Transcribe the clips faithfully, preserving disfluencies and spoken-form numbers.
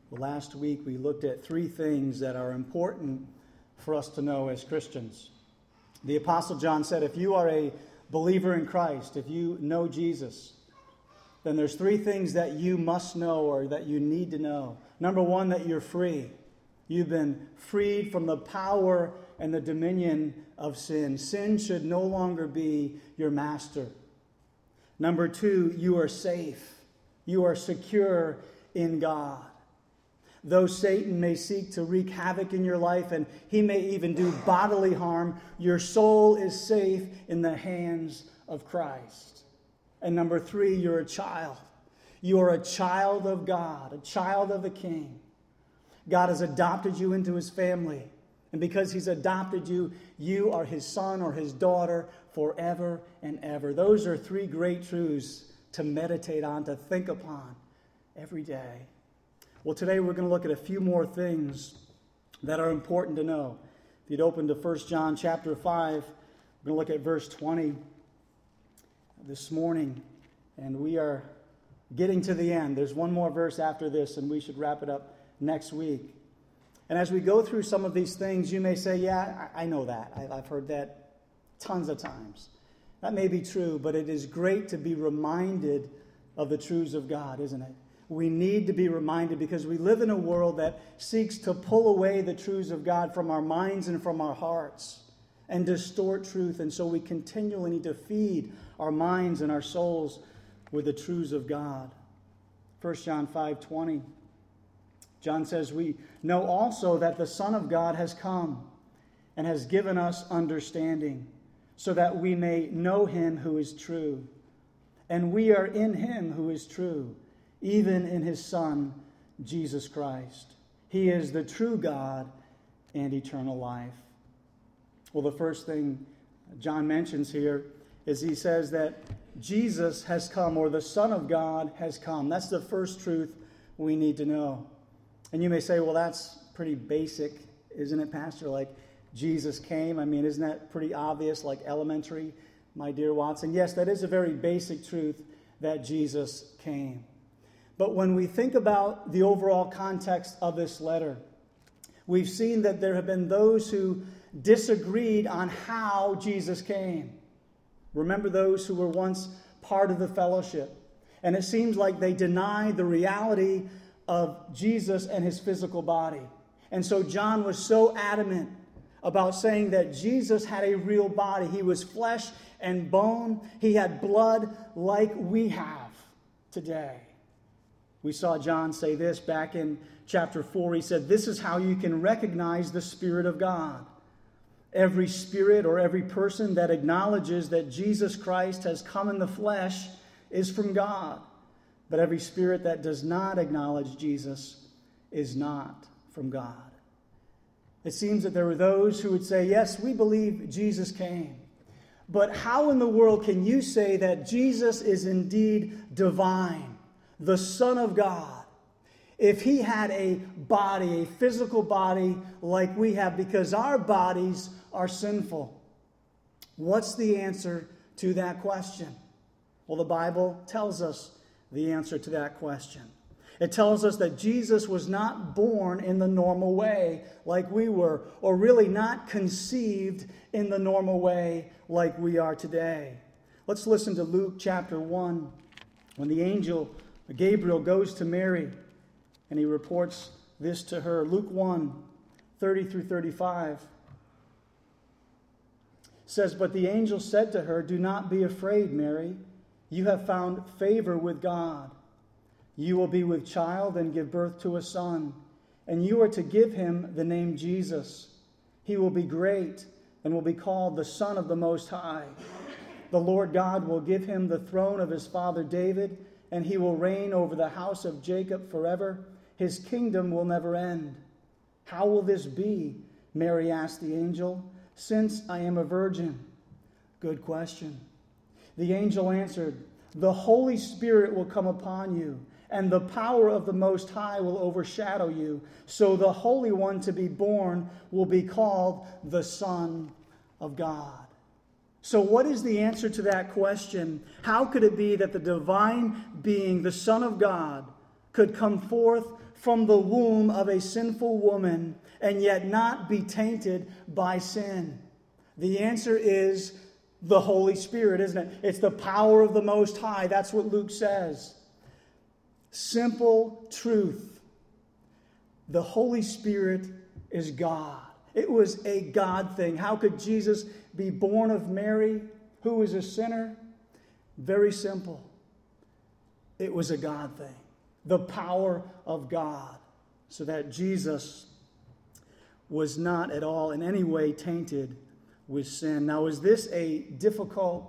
Well, last week we looked at three things that are important for us to know as Christians. The Apostle John said, if you are a believer in Christ, if you know Jesus, then there's three things that you must know or that you need to know. Number one, that you're free. You've been freed from the power and the dominion of sin. Sin should no longer be your master. Number two, you are safe. You are secure in God. Though Satan may seek to wreak havoc in your life and he may even do bodily harm, your soul is safe in the hands of Christ. And number three, you're a child. You are a child of God, a child of the King. God has adopted you into his family. And because he's adopted you, you are his son or his daughter forever and ever. Those are three great truths to meditate on, to think upon every day. Well, today we're going to look at a few more things that are important to know. If you'd open to First John chapter five, we're going to look at verse twenty this morning. And we are getting to the end. There's one more verse after this, and we should wrap it up next week. And as we go through some of these things, you may say, yeah, I know that. I've heard that tons of times. That may be true, but it is great to be reminded of the truths of God, isn't it? We need to be reminded because we live in a world that seeks to pull away the truths of God from our minds and from our hearts and distort truth. And so we continually need to feed our minds and our souls with the truths of God. First John five twenty. John says, we know also that the Son of God has come and has given us understanding so that we may know him who is true. And we are in him who is true, even in his Son, Jesus Christ. He is the true God and eternal life. Well, the first thing John mentions here is he says that Jesus has come, or the Son of God has come. That's the first truth we need to know. And you may say, well, that's pretty basic, isn't it, Pastor? Like, Jesus came. I mean, isn't that pretty obvious, like elementary, my dear Watson? Yes, that is a very basic truth that Jesus came. But when we think about the overall context of this letter, we've seen that there have been those who disagreed on how Jesus came. Remember those who were once part of the fellowship. And it seems like they deny the reality of Jesus and his physical body. And so John was so adamant about saying that Jesus had a real body. He was flesh and bone. He had blood like we have today. We saw John say this back in chapter four. He said, this is how you can recognize the Spirit of God. Every spirit or every person that acknowledges that Jesus Christ has come in the flesh is from God. But every spirit that does not acknowledge Jesus is not from God. It seems that there were those who would say, yes, we believe Jesus came. But how in the world can you say that Jesus is indeed divine, the Son of God, if he had a body, a physical body like we have, because our bodies are sinful? What's the answer to that question? Well, the Bible tells us the answer to that question. It tells us that Jesus was not born in the normal way like we were, or really not conceived in the normal way like we are today. Let's listen to Luke chapter one, when the angel Gabriel goes to Mary and he reports this to her. Luke one, thirty through thirty-five says, but the angel said to her, do not be afraid, Mary. You have found favor with God. You will be with child and give birth to a son, and you are to give him the name Jesus. He will be great and will be called the Son of the Most High. The Lord God will give him the throne of his father David, and he will reign over the house of Jacob forever. His kingdom will never end. How will this be? Mary asked the angel, since I am a virgin. Good question. The angel answered, the Holy Spirit will come upon you, and the power of the Most High will overshadow you. So the Holy One to be born will be called the Son of God. So what is the answer to that question? How could it be that the divine being, the Son of God, could come forth from the womb of a sinful woman and yet not be tainted by sin? The answer is the Holy Spirit, isn't it? It's the power of the Most High. That's what Luke says. Simple truth. The Holy Spirit is God. It was a God thing. How could Jesus be born of Mary, who was a sinner? Very simple. It was a God thing. The power of God. So that Jesus was not at all in any way tainted with sin. Now, is this a difficult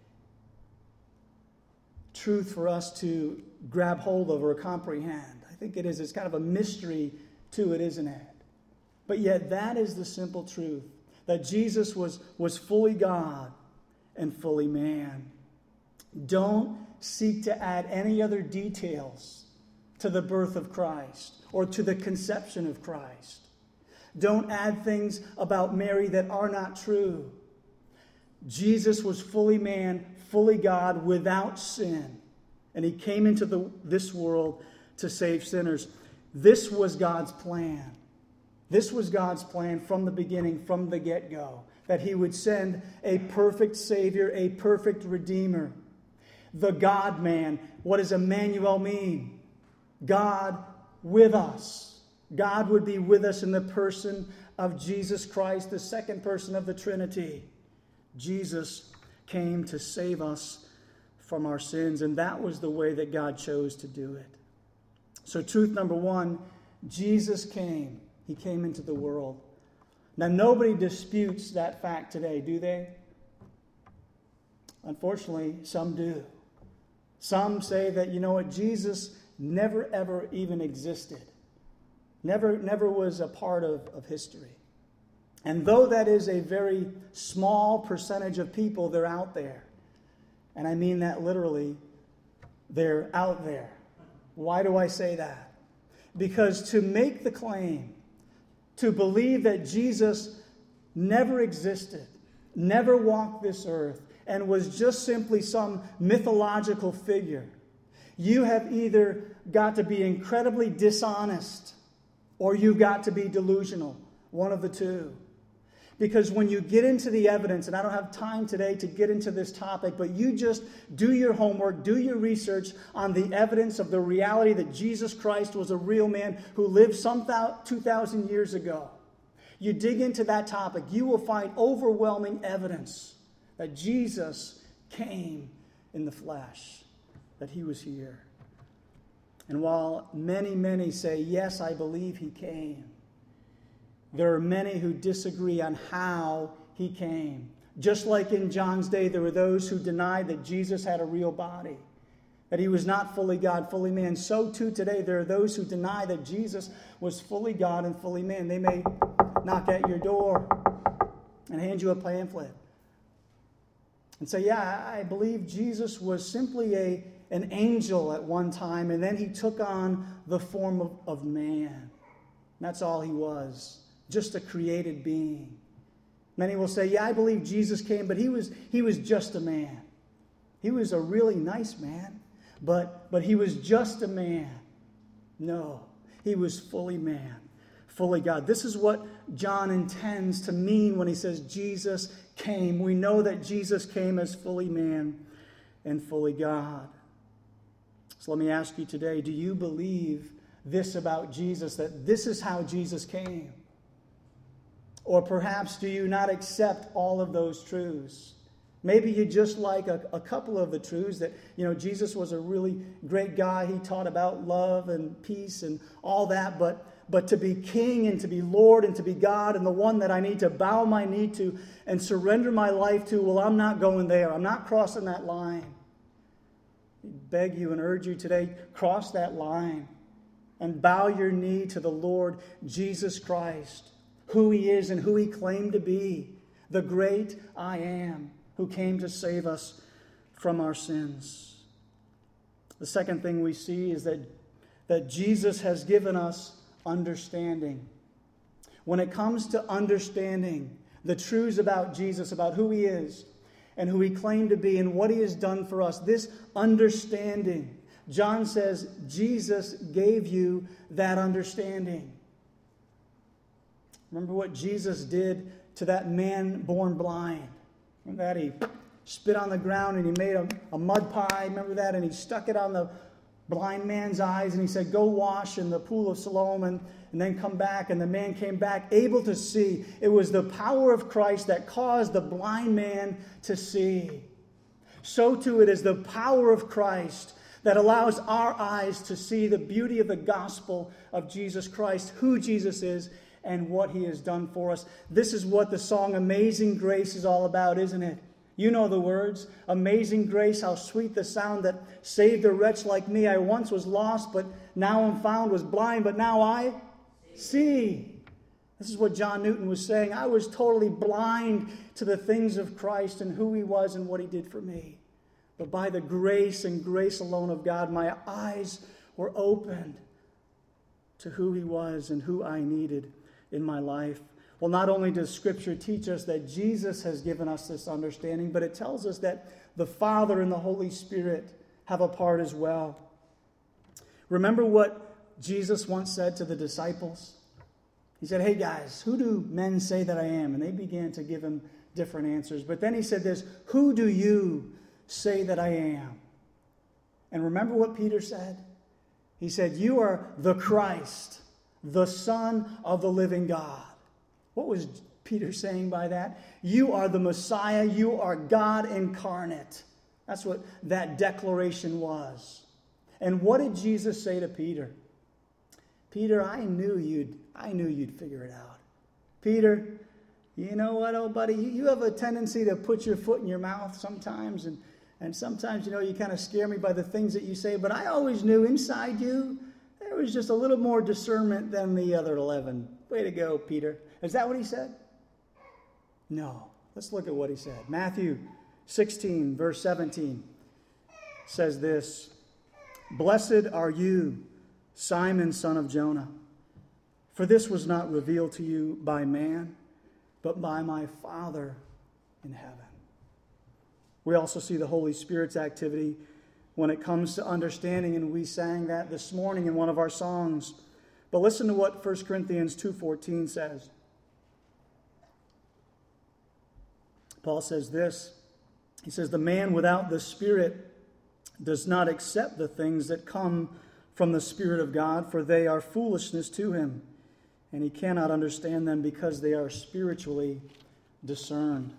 truth for us to grab hold of or comprehend? I think it is. It's kind of a mystery to it, isn't it? But yet that is the simple truth, that Jesus was, was fully God and fully man. Don't seek to add any other details to the birth of Christ or to the conception of Christ. Don't add things about Mary that are not true. Jesus was fully man, fully God, without sin. And he came into the, this world to save sinners. This was God's plan. This was God's plan from the beginning, from the get-go, that he would send a perfect Savior, a perfect Redeemer. The God-man. What does Emmanuel mean? God with us. God would be with us in the person of Jesus Christ, the second person of the Trinity. Jesus came to save us from our sins, and that was the way that God chose to do it. So truth number one, Jesus came. He came into the world. Now, nobody disputes that fact today, do they? Unfortunately, some do. Some say that, you know what, Jesus never, ever even existed. Never, never was a part of, of history. And though that is a very small percentage of people, they're out there. And I mean that literally. They're out there. Why do I say that? Because to make the claim, to believe that Jesus never existed, never walked this earth, and was just simply some mythological figure, you have either got to be incredibly dishonest or you've got to be delusional. One of the two. Because when you get into the evidence, and I don't have time today to get into this topic, but you just do your homework, do your research on the evidence of the reality that Jesus Christ was a real man who lived some two thousand years ago. You dig into that topic, you will find overwhelming evidence that Jesus came in the flesh, that he was here. And while many, many say, yes, I believe he came, there are many who disagree on how he came. Just like in John's day, there were those who denied that Jesus had a real body, that he was not fully God, fully man. So too today, there are those who deny that Jesus was fully God and fully man. They may knock at your door and hand you a pamphlet and say, yeah, I believe Jesus was simply a, an angel at one time, and then he took on the form of, of man. That's all he was. Just a created being. Many will say, yeah, I believe Jesus came, but he was he was just a man. He was a really nice man, but, but he was just a man. No, he was fully man, fully God. This is what John intends to mean when he says Jesus came. We know that Jesus came as fully man and fully God. So let me ask you today, do you believe this about Jesus, that this is how Jesus came? Or perhaps do you not accept all of those truths? Maybe you just like a, a couple of the truths that, you know, Jesus was a really great guy. He taught about love and peace and all that. But, but to be king and to be Lord and to be God and the one that I need to bow my knee to and surrender my life to, well, I'm not going there. I'm not crossing that line. I beg you and urge you today, cross that line and bow your knee to the Lord Jesus Christ, who he is and who he claimed to be, the great I am, who came to save us from our sins. The second thing we see is that, that Jesus has given us understanding. When it comes to understanding the truths about Jesus, about who he is and who he claimed to be and what he has done for us, this understanding John says Jesus gave you that understanding. Remember what Jesus did to that man born blind. Remember that? He spit on the ground and he made a, a mud pie. Remember that? And he stuck it on the blind man's eyes and he said, go wash in the pool of Siloam and, and then come back. And the man came back able to see. It was the power of Christ that caused the blind man to see. So too it is the power of Christ that allows our eyes to see the beauty of the gospel of Jesus Christ, who Jesus is, and what he has done for us. This is what the song Amazing Grace is all about, isn't it? You know the words. Amazing grace, how sweet the sound that saved a wretch like me. I once was lost, but now am found, was blind, but now I see. This is what John Newton was saying. I was totally blind to the things of Christ and who he was and what he did for me. But by the grace and grace alone of God, my eyes were opened to who he was and who I needed in my life. Well, not only does Scripture teach us that Jesus has given us this understanding, but it tells us that the Father and the Holy Spirit have a part as well. Remember what Jesus once said to the disciples? He said, hey guys, who do men say that I am? And they began to give him different answers. But then he said this, who do you say that I am? And remember what Peter said? He said, you are the Christ, the Son of the living God. What was Peter saying by that? You are the Messiah. You are God incarnate. That's what that declaration was. And what did Jesus say to Peter? Peter, I knew you'd, I knew you'd figure it out. Peter, you know what, old buddy? You have a tendency to put your foot in your mouth sometimes, and, and sometimes, you know, you kind of scare me by the things that you say, but I always knew inside you there was just a little more discernment than the other eleven. Way to go, Peter. Is that what he said? No. Let's look at what he said. Matthew sixteen, verse seventeen says this, blessed are you, Simon, son of Jonah, for this was not revealed to you by man, but by my Father in heaven. We also see the Holy Spirit's activity when it comes to understanding, and we sang that this morning in one of our songs. But listen to what First Corinthians two fourteen says. Paul says this. He says, the man without the Spirit does not accept the things that come from the Spirit of God, for they are foolishness to him, and he cannot understand them because they are spiritually discerned.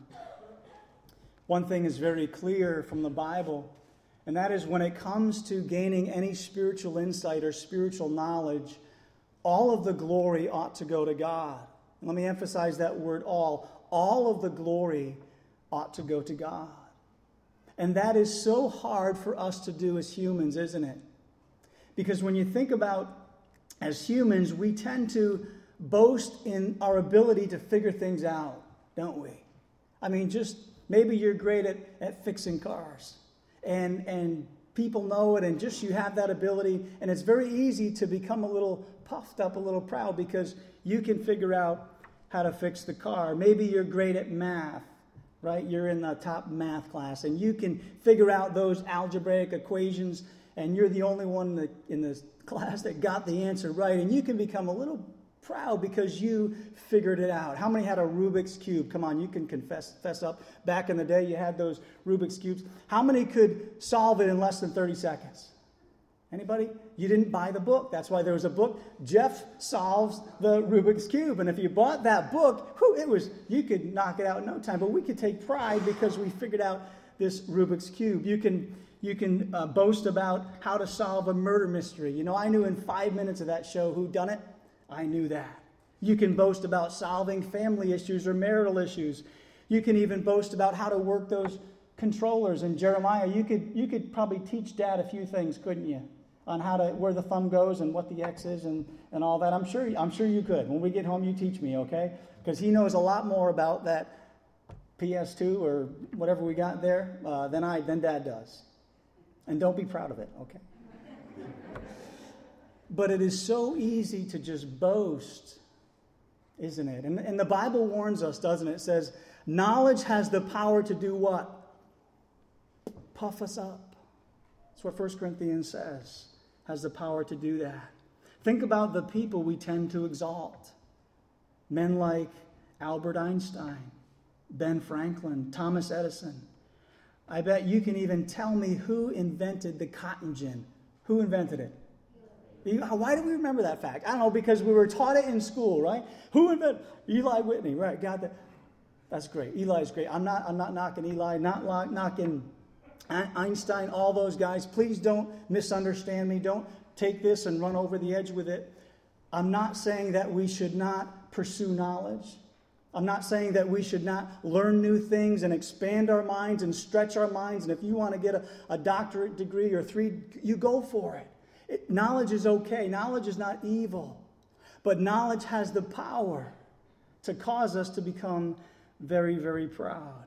One thing is very clear from the Bible, and that is when it comes to gaining any spiritual insight or spiritual knowledge, all of the glory ought to go to God. Let me emphasize that word all. All of the glory ought to go to God. And that is so hard for us to do as humans, isn't it? Because when you think about, as humans, we tend to boast in our ability to figure things out, don't we? I mean, just maybe you're great at, at fixing cars. And, and people know it, and just you have that ability. And it's very easy to become a little puffed up, a little proud, because you can figure out how to fix the car. Maybe you're great at math, right? You're in the top math class, and you can figure out those algebraic equations, and you're the only one in the, in the class that got the answer right, and you can become a little proud because you figured it out. How many had a Rubik's Cube? Come on, you can confess fess up. Back in the day, you had those Rubik's Cubes. How many could solve it in less than thirty seconds? Anybody? You didn't buy the book. That's why there was a book, Jeff Solves the Rubik's Cube. And if you bought that book, whew, it was, you could knock it out in no time. But we could take pride because we figured out this Rubik's Cube. You can you can uh, boast about how to solve a murder mystery. You know, I knew in five minutes of that show who done it. I knew that. You can boast about solving family issues or marital issues. You can even boast about how to work those controllers. And Jeremiah, you could you could probably teach Dad a few things, couldn't you? On how to, where the thumb goes and what the X is and, and all that. I'm sure I'm sure you could. When we get home, you teach me, okay? Because he knows a lot more about that P S two or whatever we got there uh, than I than Dad does. And don't be proud of it, okay? But it is so easy to just boast, isn't it? And, and the Bible warns us, doesn't it? It says, knowledge has the power to do what? Puff us up. That's what First Corinthians says, has the power to do that. Think about the people we tend to exalt. Men like Albert Einstein, Ben Franklin, Thomas Edison. I bet you can even tell me who invented the cotton gin. Who invented it? Why do we remember that fact? I don't know, because we were taught it in school, right? Who invented? Eli Whitney, right? Got that. That's great. Eli's great. I'm not. I'm not knocking Eli. Not knocking Einstein. All those guys. Please don't misunderstand me. Don't take this and run over the edge with it. I'm not saying that we should not pursue knowledge. I'm not saying that we should not learn new things and expand our minds and stretch our minds. And if you want to get a, a doctorate degree or three, you go for it. it. Knowledge is okay. Knowledge is not evil. But knowledge has the power to cause us to become very, very proud.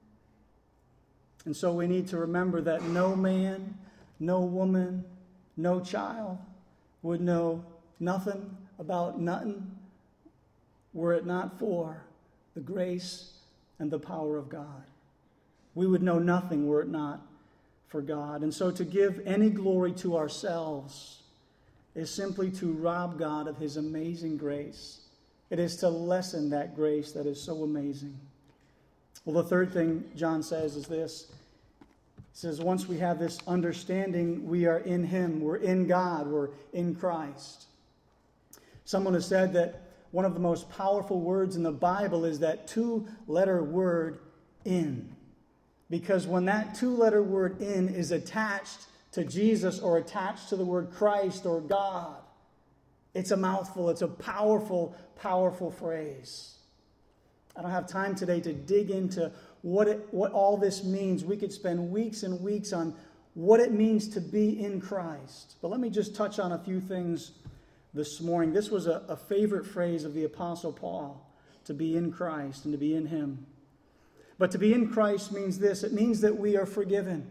And so we need to remember that no man, no woman, no child would know nothing about nothing were it not for the grace and the power of God. We would know nothing were it not for God. And so to give any glory to ourselves is simply to rob God of his amazing grace. It is to lessen that grace that is so amazing. Well, the third thing John says is this. He says, once we have this understanding, we are in him. We're in God. We're in Christ. Someone has said that one of the most powerful words in the Bible is that two-letter word, in. Because when that two-letter word, in, is attached to Jesus or attached to the word Christ or God, it's a mouthful. It's a powerful, powerful phrase. I don't have time today to dig into what it, what all this means. We could spend weeks and weeks on what it means to be in Christ. But let me just touch on a few things this morning. This was a, a favorite phrase of the Apostle Paul, to be in Christ and to be in him. But to be in Christ means this. It means that we are forgiven.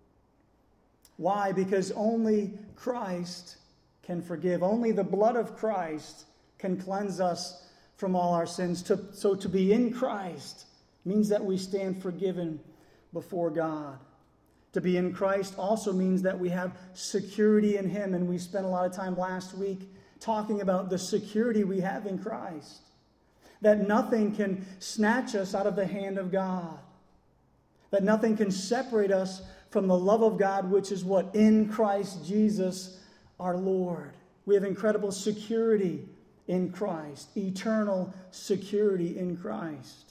Why? Because only Christ can forgive. Only the blood of Christ can cleanse us from all our sins. To, so to be in Christ means that we stand forgiven before God. To be in Christ also means that we have security in him. And we spent a lot of time last week talking about the security we have in Christ. That nothing can snatch us out of the hand of God. That nothing can separate us from the love of God, which is what? In Christ Jesus our Lord. We have incredible security in Christ. Eternal security in Christ.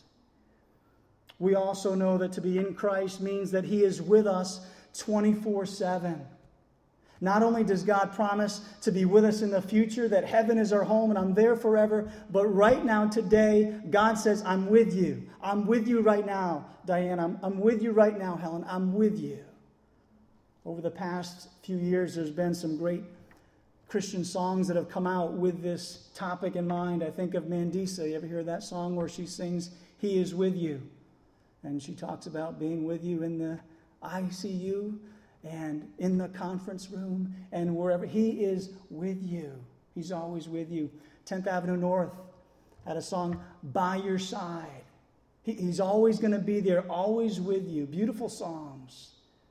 We also know that to be in Christ means that he is with us twenty-four seven. Not only does God promise to be with us in the future, that heaven is our home and I'm there forever, but right now, today, God says, I'm with you. I'm with you right now, Diane. I'm, I'm with you right now, Helen. I'm with you. Over the past few years, there's been some great Christian songs that have come out with this topic in mind. I think of Mandisa. You ever hear that song where she sings, He is with you? And she talks about being with you in the I C U and in the conference room and wherever. He is with you. He's always with you. tenth Avenue North had a song, By Your Side. He, he's always going to be there, always with you. Beautiful songs.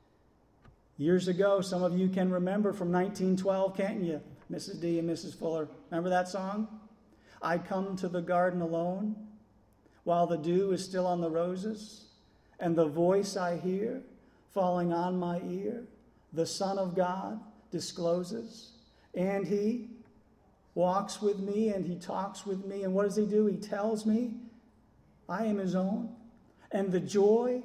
Years ago, some of you can remember from nineteen twelve, can't you? Missus D and Missus Fuller. Remember that song? I come to the garden alone while the dew is still on the roses, and the voice I hear falling on my ear, the Son of God discloses, and he walks with me and he talks with me. And what does he do? He tells me I am his own. And the joy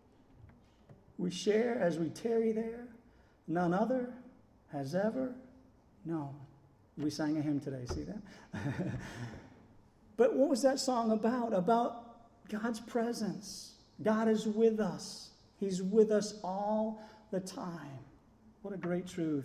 we share as we tarry there, none other has ever known. We sang a hymn today, see that? But what was that song about? About God's presence. God is with us. He's with us all the time. What a great truth.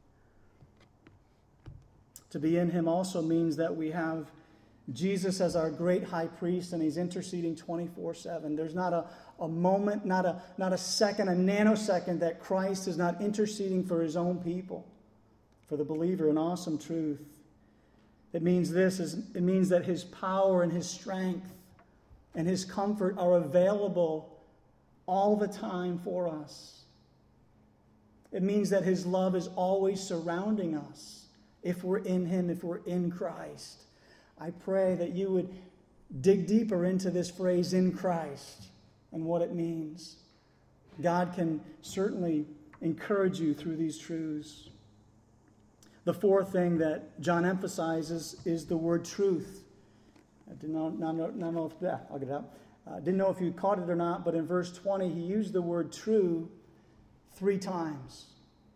To be in him also means that we have Jesus as our great high priest, and he's interceding twenty-four seven. There's not a, a moment, not a, not a second, a nanosecond that Christ is not interceding for his own people, for the believer. An awesome truth. It means this, is, it means that his power and his strength and his comfort are available all the time for us. It means that his love is always surrounding us if we're in him, if we're in Christ. I pray that you would dig deeper into this phrase, in Christ, and what it means. God can certainly encourage you through these truths. The fourth thing that John emphasizes is the word truth. I didn't know, not, not, not know if, yeah, I'll get it up. I uh, didn't know if you caught it or not, but in verse twenty, he used the word true three times.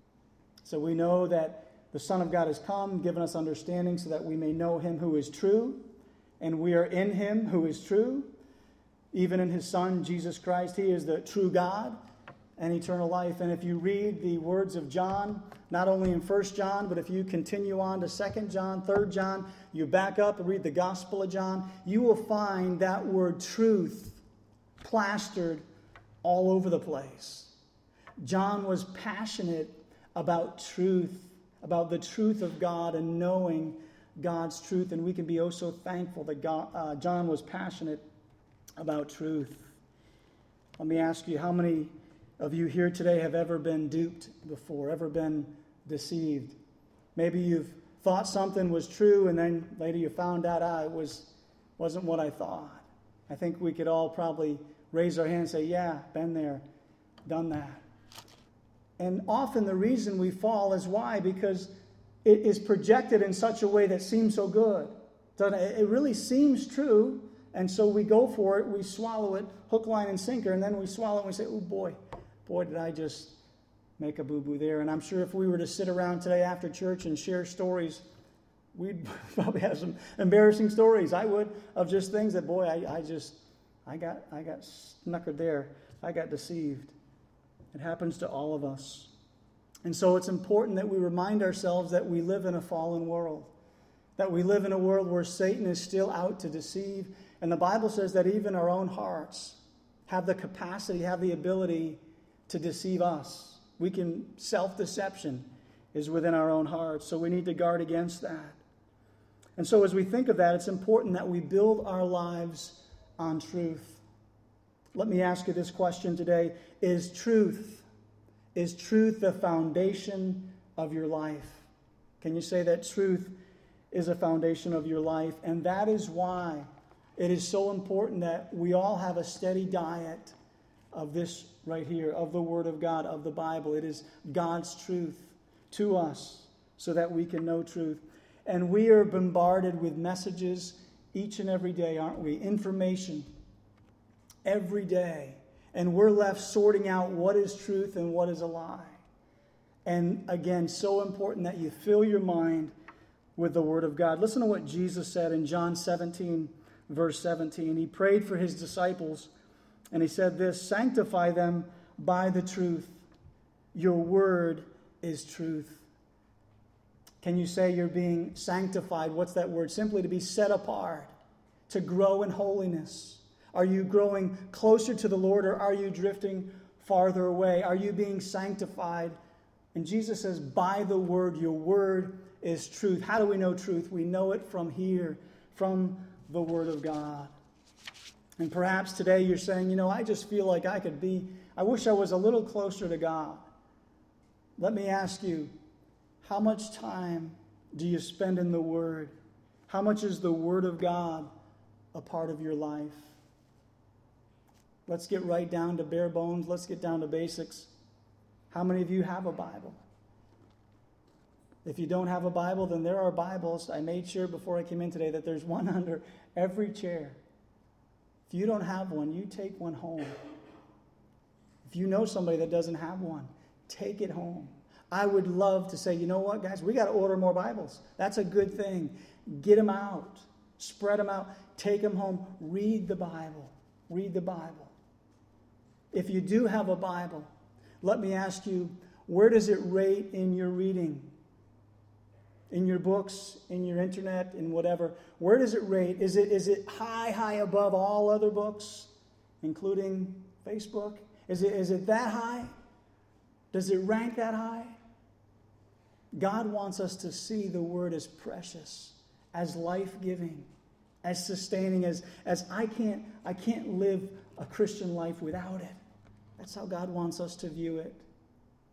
So we know that the Son of God has come, given us understanding so that we may know him who is true, and we are in him who is true. Even in his Son, Jesus Christ, he is the true God and eternal life. And if you read the words of John, not only in First John, but if you continue on to Second John, Third John, you back up and read the Gospel of John, you will find that word truth plastered all over the place. John was passionate about truth, about the truth of God and knowing God's truth. And we can be oh so thankful that God, uh, John was passionate about truth. Let me ask you, how many of you here today have ever been duped before, ever been deceived? Maybe you've thought something was true and then later you found out, ah, it was, wasn't what I thought. I think we could all probably raise our hands and say, yeah, been there, done that. And often the reason we fall is why? Because it is projected in such a way that seems so good. It really seems true, and so we go for it, we swallow it, hook, line, and sinker, and then we swallow it and we say, oh boy, boy, did I just make a boo-boo there. And I'm sure if we were to sit around today after church and share stories, we'd probably have some embarrassing stories. I would, of just things that, boy, I, I just, I got, I got snuckered there. I got deceived. It happens to all of us. And so it's important that we remind ourselves that we live in a fallen world, that we live in a world where Satan is still out to deceive. And the Bible says that even our own hearts have the capacity, have the ability to deceive us. We can, self-deception is within our own hearts, so we need to guard against that. And so as we think of that, it's important that we build our lives on truth. Let me ask you this question today. Is truth, is truth the foundation of your life? Can you say that truth is a foundation of your life? And that is why it is so important that we all have a steady diet of this right here, of the Word of God, of the Bible. It is God's truth to us so that we can know truth. And we are bombarded with messages each and every day, aren't we? Information every day. And we're left sorting out what is truth and what is a lie. And again, so important that you fill your mind with the Word of God. Listen to what Jesus said in John seventeen, verse seventeen. He prayed for his disciples, and he said this, sanctify them by the truth. Your word is truth. Can you say you're being sanctified? What's that word? Simply to be set apart, to grow in holiness. Are you growing closer to the Lord, or are you drifting farther away? Are you being sanctified? And Jesus says, by the word, your word is truth. How do we know truth? We know it from here, from the Word of God. And perhaps today you're saying, you know, I just feel like I could be, I wish I was a little closer to God. Let me ask you, how much time do you spend in the Word? How much is the Word of God a part of your life? Let's get right down to bare bones. Let's get down to basics. How many of you have a Bible? If you don't have a Bible, then there are Bibles. I made sure before I came in today that there's one under every chair. If you don't have one, you take one home. If you know somebody that doesn't have one, take it home. I would love to say, you know what, guys, we got to order more Bibles. That's a good thing. Get them out. Spread them out. Take them home. Read the Bible. Read the Bible. If you do have a Bible, let me ask you, where does it rate in your reading? In your books, in your internet, in whatever. Where does it rate? Is it is it high, high above all other books, including Facebook? Is it is it that high? Does it rank that high? God wants us to see the Word as precious, as life-giving, as sustaining, as, as I can't I can't live a Christian life without it. That's how God wants us to view it.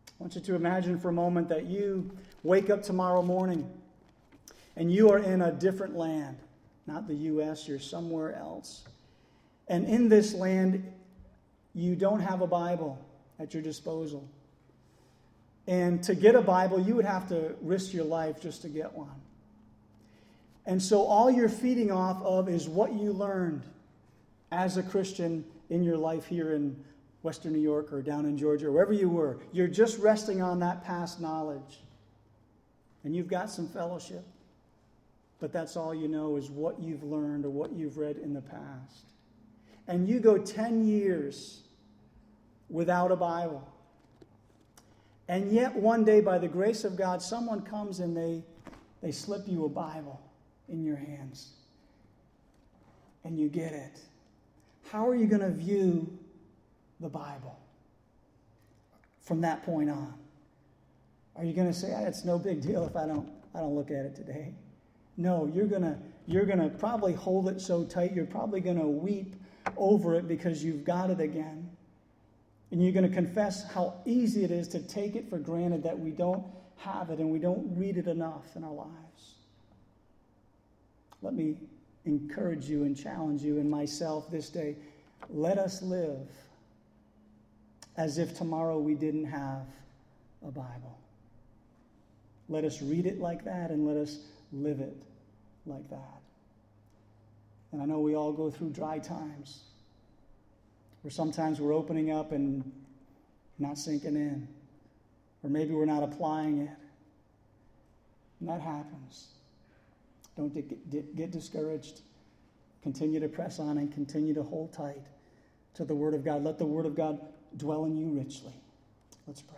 I want you to imagine for a moment that you wake up tomorrow morning and you are in a different land. Not the U S, you're somewhere else. And in this land, you don't have a Bible at your disposal. And to get a Bible, you would have to risk your life just to get one. And so all you're feeding off of is what you learned as a Christian in your life here in Western New York or down in Georgia, or wherever you were. You're just resting on that past knowledge. And you've got some fellowship. But that's all you know is what you've learned or what you've read in the past. And you go ten years without a Bible. And yet one day, by the grace of God, someone comes and they, they slip you a Bible in your hands. And you get it. How are you going to view the Bible from that point on? Are you going to say, it's no big deal if I don't I don't look at it today? No, you're going to you're going to probably hold it so tight, you're probably going to weep over it because you've got it again. And you're going to confess how easy it is to take it for granted that we don't have it and we don't read it enough in our lives. Let me encourage you and challenge you and myself this day. Let us live as if tomorrow we didn't have a Bible. Let us read it like that and let us live it like that. And I know we all go through dry times where sometimes we're opening up and not sinking in, or maybe we're not applying it. And that happens. Don't get, get discouraged. Continue to press on and continue to hold tight to the Word of God. Let the Word of God dwell in you richly. Let's pray.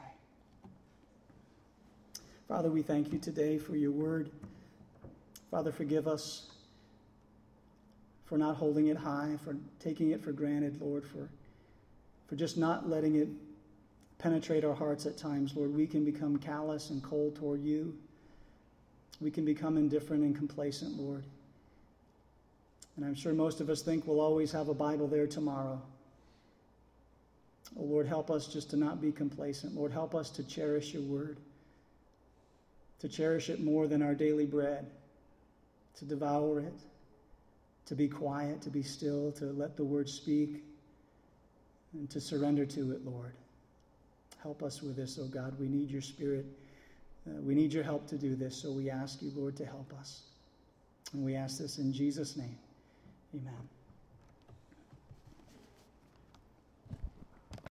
Father, we thank you today for your Word. Father, forgive us for not holding it high, for taking it for granted, Lord, for, for just not letting it penetrate our hearts at times. Lord, we can become callous and cold toward you. We can become indifferent and complacent, Lord. And I'm sure most of us think we'll always have a Bible there tomorrow. Oh, Lord, help us just to not be complacent. Lord, help us to cherish your word, to cherish it more than our daily bread, to devour it, to be quiet, to be still, to let the word speak, and to surrender to it, Lord. Help us with this, oh God. We need your Spirit. Uh, we need your help to do this, so we ask you, Lord, to help us. And we ask this in Jesus' name. Amen.